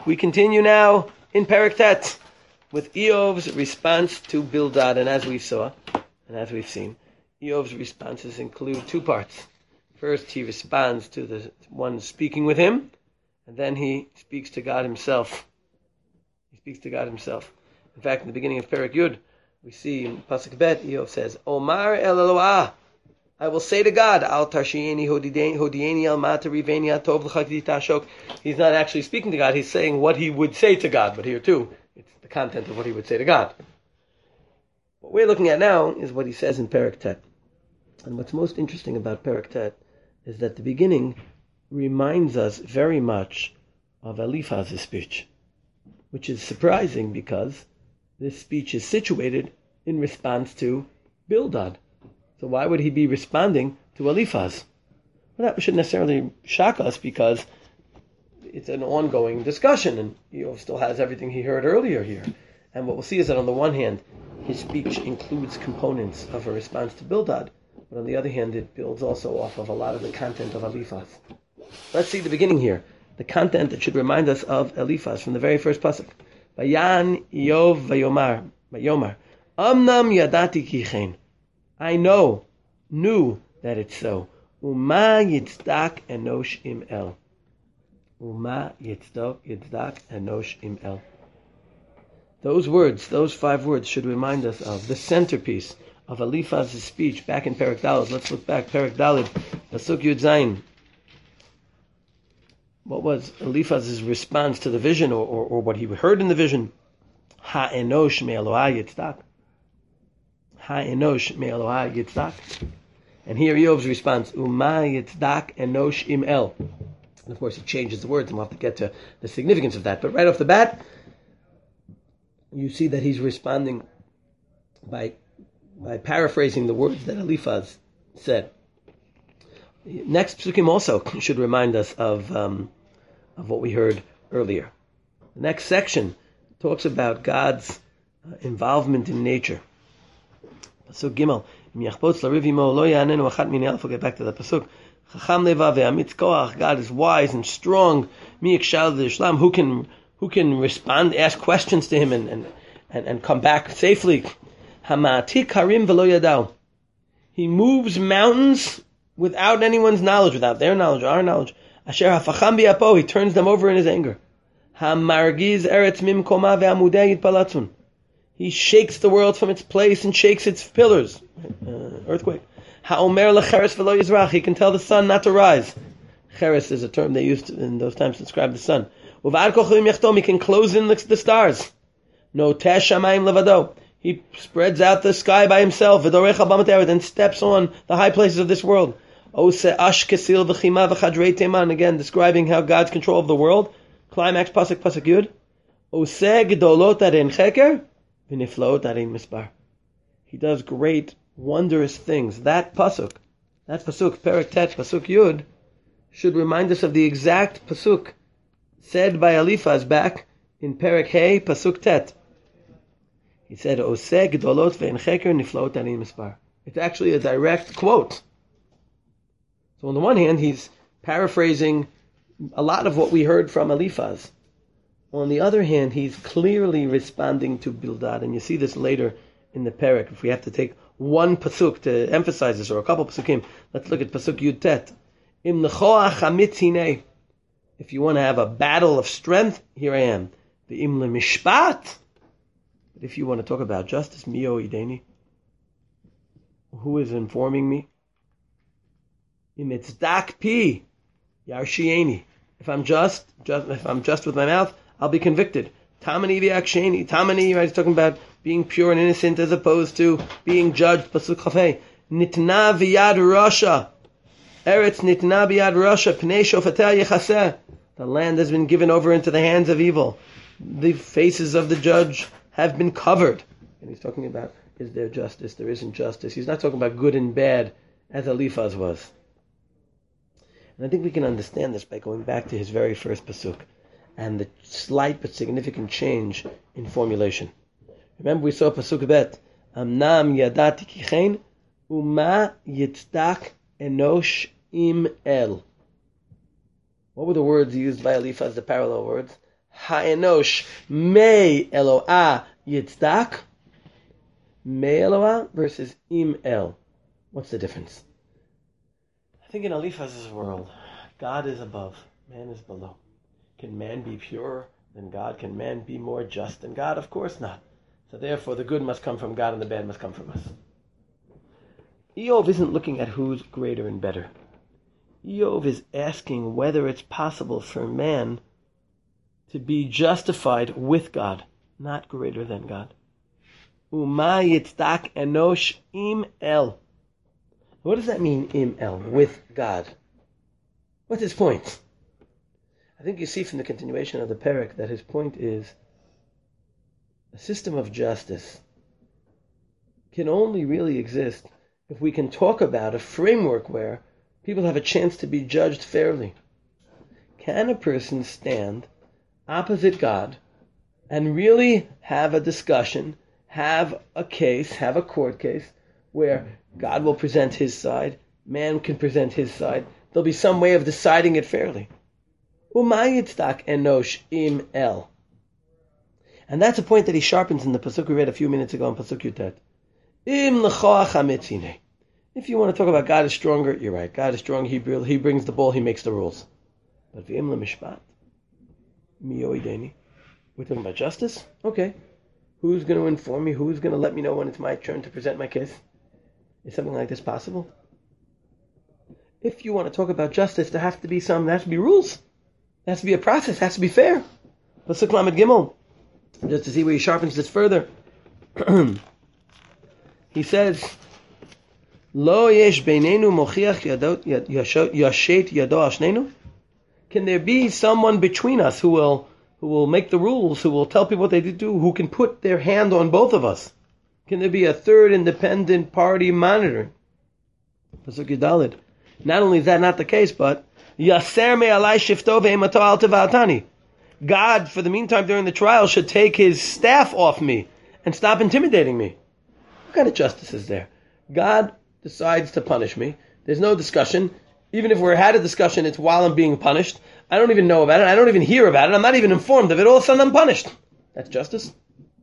We continue now in Perek Tet with Eov's response to Bildad, and as we saw, and as we've seen, Eov's responses include two parts. First, he responds to the one speaking with him, and then he speaks to God himself. In fact, in the beginning of Perek Yud, we see in Pasuk Bet, Eov says, Omar el Eloah, I will say to God, Al Tarshieni Hodieni Al Mata Riveni Atov L'Chakdi Tashok. He's not actually speaking to God, he's saying what he would say to God, but here too, it's the content of what he would say to God. What we're looking at now is what he says in Perek Tet. And what's most interesting about Perek Tet is that the beginning reminds us very much of Eliphaz's speech, which is surprising because this speech is situated in response to Bildad. So why would he be responding to Eliphaz? Well, that shouldn't necessarily shock us because it's an ongoing discussion, and Eov still has everything he heard earlier here. And what we'll see is that on the one hand, his speech includes components of a response to Bildad, but on the other hand, it builds also off of a lot of the content of Eliphaz. Let's see the beginning here. The content that should remind us of Eliphaz from the very first pasuk. Vayan Eov vayomar, Amnam yadati kichen. I knew that it's so. Uma yitzdak enosh im el. Uma yitzdak enosh im el. Those words, those 5 words, should remind us of the centerpiece of Eliphaz's speech back in Perek Daled. Let's look back. Perek Daled, Pasuk Yud Zayin. What was Eliphaz's response to the vision, or what he heard in the vision? Ha enosh me Eloah yitzdak. Ha-enosh me-Eloah yitzdak. And here Eov's response, Uma yitzdak enosh im el. And of course he changes the words, and we'll have to get to the significance of that. But right off the bat, you see that he's responding by paraphrasing the words that Eliphaz said. Next psukim also should remind us of what we heard earlier. The next section talks about God's involvement in nature. Pasuk Gimel, Im yachpotz lariv imo lo yanenu achat min elf. We'll get back to that pasuk. Chacham levav ve'amitz koach. God is wise and strong. Mi yikshal v'yishlam. Who can respond, ask questions to him and come back safely. Hamati karim v'lo yadau. He moves mountains without anyone's knowledge, without their knowledge, our knowledge. Asher hafacham bi'apo. He turns them over in his anger. Hamargiz eretz mimkoma ve'amudei yitpalatzun. He shakes the world from its place and shakes its pillars. Earthquake. Ha'omer lecheres v'lo yizrach. He can tell the sun not to rise. Cheres is a term they used in those times to describe the sun. Uvad kochlim yachtom. He can close in the stars. No tesh shamayim levado. He spreads out the sky by himself. V'dorech al bamat eret, and steps on the high places of this world. Ose ash kesil v'chima v'chadrei teman. Again, describing how God's control of the world. Climax pasuk yud. Ose gedolot arein cheker. He does great, wondrous things. That pasuk, Perek Tet, Pasuk Yud, should remind us of the exact pasuk said by Eliphaz back in Perek Hey, Pasuk Tet. He said, Oseh gedolot ve'en cheker niflaot ani mispar. It's actually a direct quote. So on the one hand, he's paraphrasing a lot of what we heard from Eliphaz. On the other hand, he's clearly responding to Bildad, and you see this later in the Perek. If we have to take one pasuk to emphasize this, or a couple pasukim, let's look at Pasuk Yud Tet. Im nechoach hamitz hinei. If you want to have a battle of strength, here I am. Ve'im lemishpat. But if you want to talk about justice, mio ideni. Who is informing me? Im etzdak pi yarshieni. If I'm just with my mouth, I'll be convicted. Tamani v'aksheni. Tamani, right, he's talking about being pure and innocent as opposed to being judged. Pasuk Chafei. Nitna v'yad rasha. Eretz nitna v'yad rasha. Pnei shofatei yechaseh. The land has been given over into the hands of evil. The faces of the judge have been covered. And he's talking about, is there justice? There isn't justice. He's not talking about good and bad as Eliphaz was. And I think we can understand this by going back to his very first pasuk and the slight but significant change in formulation. Remember, we saw pasuk bet, Amnam yadati kichen, uma yitzdak enosh im el. What were the words used by Eliphaz, the parallel words? ha'enosh me Eloah yitzdak. Me Eloah versus im el. What's the difference? I think in Eliphaz's world, God is above, man is below. Can man be purer than God? Can man be more just than God? Of course not. So therefore the good must come from God and the bad must come from us. Eov isn't looking at who's greater and better. Eov is asking whether it's possible for man to be justified with God, not greater than God. Uma yitzdak enosh im el. What does that mean, im el, with God? What's his point? I think you see from the continuation of the Perek that his point is a system of justice can only really exist if we can talk about a framework where people have a chance to be judged fairly. Can a person stand opposite God and really have a discussion, have a case, have a court case, where God will present his side, man can present his side, there'll be some way of deciding it fairly. Uma yitzdak enosh im el. And that's a point that he sharpens in the pasuk we read a few minutes ago in pasuk Yutet. Im lechoach hamitzine. If you want to talk about God is stronger, you're right. God is strong. He brings the ball. He makes the rules. But v'im lemishpat miyoideni. We're talking about justice. Okay, who's going to inform me? Who's going to let me know when it's my turn to present my case? Is something like this possible? If you want to talk about justice, there has to be rules. There has to be a process. There has to be fair. Pasuk Lamed Gimel. Just to see where he sharpens this further. He says, Lo yesh beinenu mochiach yashet yado ashnenu. Can there be someone between us who will make the rules, who will tell people what they do, who can put their hand on both of us? Can there be a third independent party monitoring? Pasuk Yudalid. Not only is that not the case, but Yaser me alai shifto ve'emato al tevatani. God, for the meantime during the trial, should take his staff off me and stop intimidating me. What kind of justice is there? God decides to punish me. There's no discussion. Even if we had a discussion, it's while I'm being punished. I don't even know about it. I don't even hear about it. I'm not even informed of it. All of a sudden I'm punished. That's justice.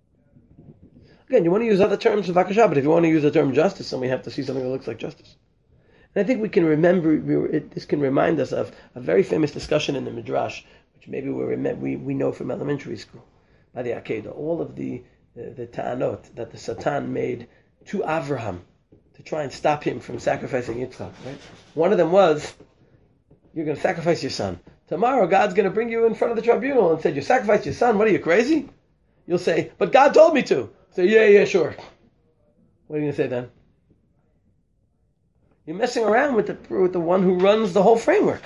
Again, you want to use other terms of Vakasha, but if you want to use the term justice, then we have to see something that looks like justice. And I think we can remember, this can remind us of a very famous discussion in the Midrash, which maybe we know from elementary school, by the Akedah. All of the ta'anot that the Satan made to Avraham to try and stop him from sacrificing Yitzchak. Right? One of them was, you're going to sacrifice your son. Tomorrow God's going to bring you in front of the tribunal and say, you sacrificed your son, what are you, crazy? You'll say, but God told me to. Say, yeah, sure. What are you going to say then? You're messing around with the one who runs the whole framework.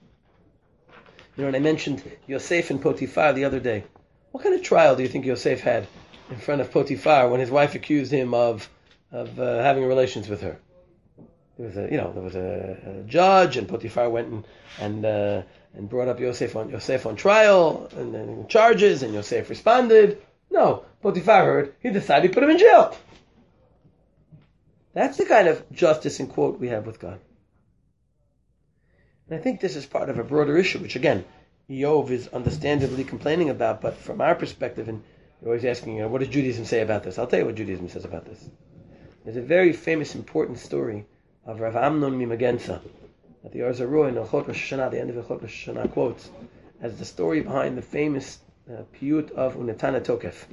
You know, and I mentioned Yosef and Potiphar the other day. What kind of trial do you think Yosef had in front of Potiphar when his wife accused him of having relations with her? There was a judge, and Potiphar went and brought up Yosef on trial and then charges, and Yosef responded. No, Potiphar heard. He decided to put him in jail. That's the kind of justice and quote we have with God. And I think this is part of a broader issue, which again, Eov is understandably complaining about, but from our perspective, and you're always asking, what does Judaism say about this? I'll tell you what Judaism says about this. There's a very famous, important story of Rav Amnon Mimagensa that the Or Zarua in Ilchot Rosh Hashanah, the end of Ilchot Rosh Hashanah, quotes as the story behind the famous piyut of Unetana Tokef.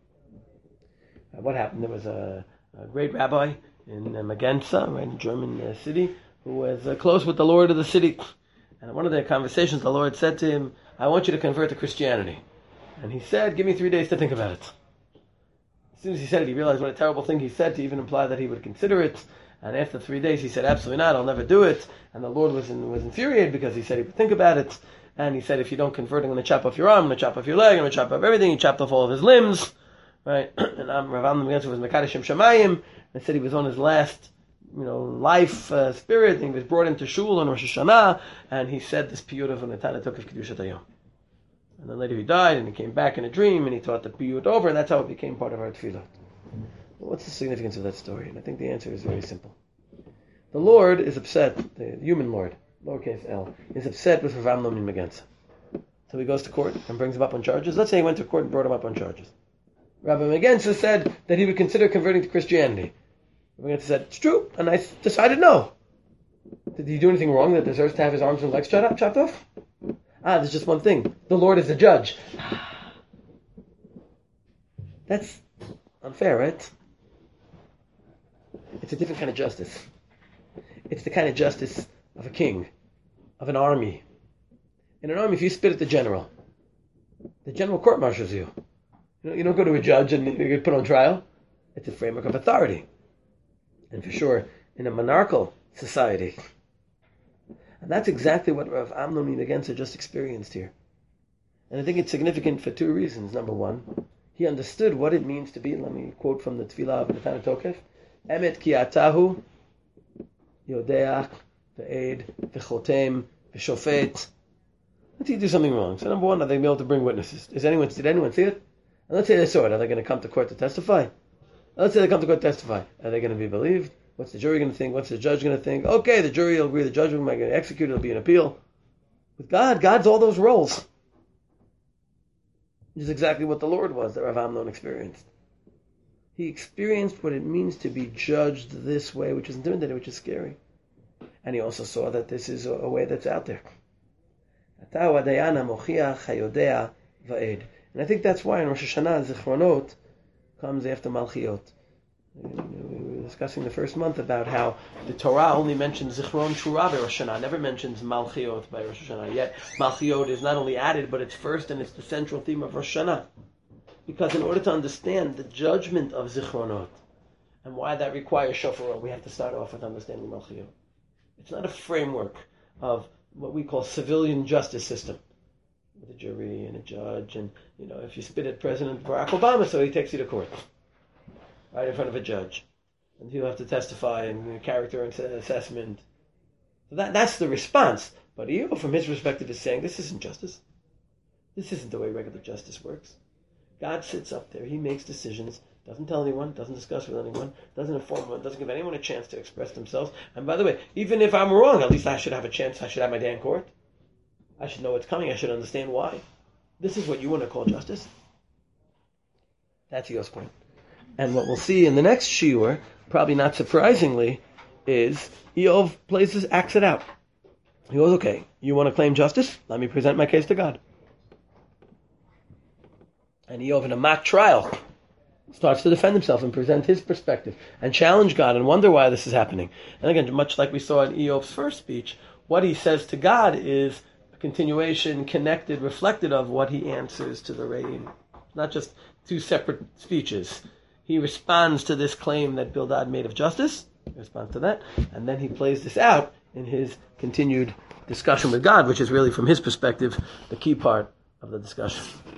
What happened? There was a great rabbi in Magensa, right, in German city, who was close with the Lord of the city. And in one of their conversations, the Lord said to him, I want you to convert to Christianity. And he said, give me 3 days to think about it. As soon as he said it, he realized what a terrible thing he said to even imply that he would consider it. And after 3 days, he said, absolutely not, I'll never do it. And the Lord was infuriated because he said he would think about it. And he said, if you don't convert, I'm going to chop off your arm, I'm going to chop off your leg, I'm going to chop off everything. He chopped off all of his limbs. Right? And Rav Amnon was Mekadosh Shemayim. They said he was on his last, life spirit. And he was brought into shul on Rosh Hashanah, and he said this piyut of Unetana Tokef Kedushat Hayom. And then later he died, and he came back in a dream, and he taught the piyut over, and that's how it became part of our tefillah. Well, what's the significance of that story? And I think the answer is very simple. The Lord is upset. The human Lord, lowercase l, is upset with Rav Amnon Mimagensa. So he goes to court and brings him up on charges. Let's say he went to court and brought him up on charges. Rabbi Megensa said that he would consider converting to Christianity. Rabbi Megensa said, it's true, and I decided no. Did he do anything wrong that deserves to have his arms and legs chopped off? There's just one thing. The Lord is the judge. That's unfair, right? It's a different kind of justice. It's the kind of justice of a king, of an army. In an army, if you spit at the general court-martials you. You don't go to a judge and you get put on trial. It's a framework of authority. And for sure, in a monarchical society. And that's exactly what Rav Amnon Megensa just experienced here. And I think it's significant for two reasons. Number one, he understood what it means to be, let me quote from the Tefillah of the Tana Tokef, Emet ki atahu, yodeach, ve'ed, ve'chotem, ve'shofet. Let's say you do something wrong. So number one, are they able to bring witnesses? Did anyone see it? And let's say they saw it. Are they going to come to court to testify? Let's say they come to court to testify. Are they going to be believed? What's the jury going to think? What's the judge going to think? Okay, the jury will agree. The judge will make it execute. It'll be an appeal. With God's all those roles. Which is exactly what the Lord was that Rav Amnon experienced. He experienced what it means to be judged this way, which is intimidating, which is scary. And he also saw that this is a way that's out there. And I think that's why in Rosh Hashanah, Zichronot comes after Malchiot. We were discussing the first month about how the Torah only mentions Zichron Shura by Rosh Hashanah, never mentions Malchiot by Rosh Hashanah. Yet Malchiot is not only added, but it's first and it's the central theme of Rosh Hashanah. Because in order to understand the judgment of Zichronot and why that requires Shofar, we have to start off with understanding Malchiot. It's not a framework of what we call civilian justice system, with a jury and a judge, and if you spit at President Barack Obama, so he takes you to court, right in front of a judge, and he'll have to testify and character assessment. So that's the response. But Eob, from his perspective, is saying this isn't justice. This isn't the way regular justice works. God sits up there, he makes decisions, doesn't tell anyone, doesn't discuss with anyone, doesn't inform anyone, doesn't give anyone a chance to express themselves. And by the way, even if I'm wrong, at least I should have a chance. I should have my day in court. I should know what's coming. I should understand why. This is what you want to call justice. That's Eob's point. And what we'll see in the next shiur, probably not surprisingly, is Eob acts it out. He goes, okay, you want to claim justice? Let me present my case to God. And Eob, in a mock trial, starts to defend himself and present his perspective and challenge God and wonder why this is happening. And again, much like we saw in Eob's first speech, what he says to God is a continuation, connected, reflected of what he answers to the Re'im. Not just two separate speeches. He responds to this claim that Bildad made of justice, he responds to that, and then he plays this out in his continued discussion with God, which is really, from his perspective, the key part of the discussion.